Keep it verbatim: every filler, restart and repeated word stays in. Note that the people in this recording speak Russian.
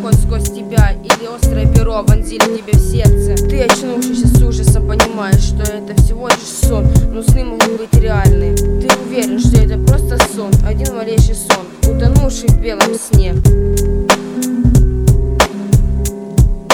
проход сквозь тебя, или острое перо вонзили тебе в сердце. Ты, очнувшийся с ужасом, понимаешь, что это всего лишь сон, но сны могут быть реальны. Ты уверен, что это просто сон, один малейший сон, утонувший в белом сне.